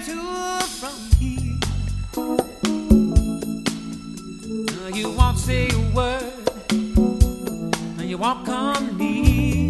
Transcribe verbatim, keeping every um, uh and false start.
to from here. Uh, You won't say a word. Uh, You won't come near.